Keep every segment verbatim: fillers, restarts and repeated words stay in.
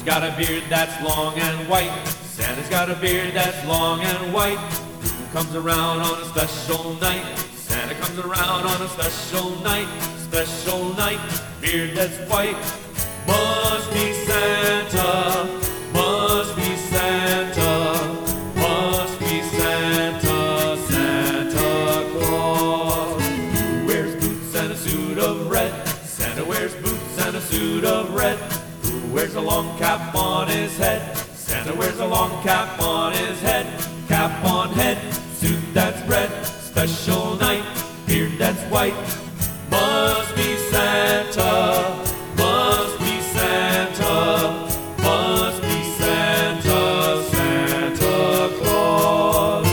Who's got a beard that's long and white? Santa's got a beard that's long and white. Who comes around on a special night? Santa comes around on a special night. Special night, beard that's white. Must be Santa, must be Santa, must be Santa, Santa Claus. Who wears boots and a suit of red? Santa wears boots and a suit of red. Who wears a long cap on his head? Santa wears a long cap on his head. Cap on head, suit that's red. Special night, beard that's white. Must be Santa, must be Santa, must be Santa, Santa Claus.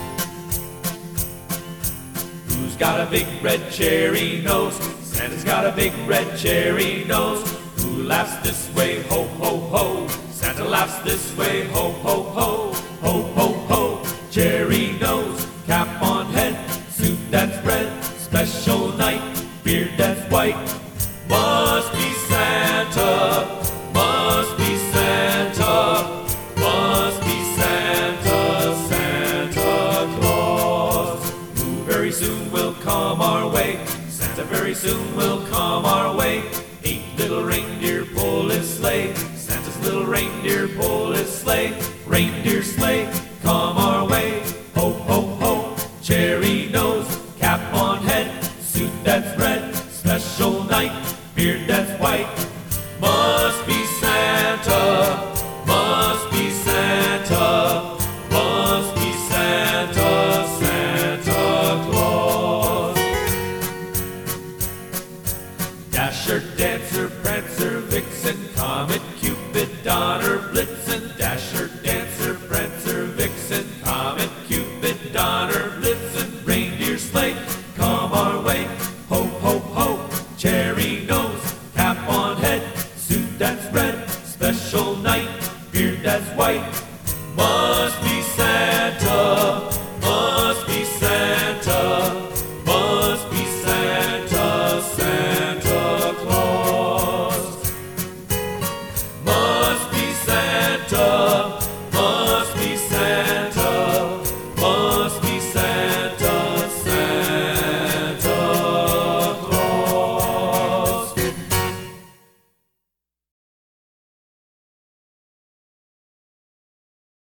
Who's got a big red cherry nose? Santa's got a big red cherry nose. Who laughs this way, ho, ho, ho? Santa laughs this way, ho, ho, ho, ho, ho, ho. Cherry nose, cap on head, suit that's red. Special night, beard that's white. Must be Santa, must be Santa, must be Santa, Santa Claus. Who very soon will come our way? Santa very soon will come our way. Eight little reindeer pull his sleigh. Santa's little reindeer pull his sleigh. Reindeer sleigh, come our way. Ho, ho, ho, cherry nose, cap on head, suit that's red. Special night, beard that's white. Must be Santa, must be Santa, must be Santa, Santa Claus. Dasher, Dancer, Prancer, Vixen, Comet, Cupid, Donner, Blitz,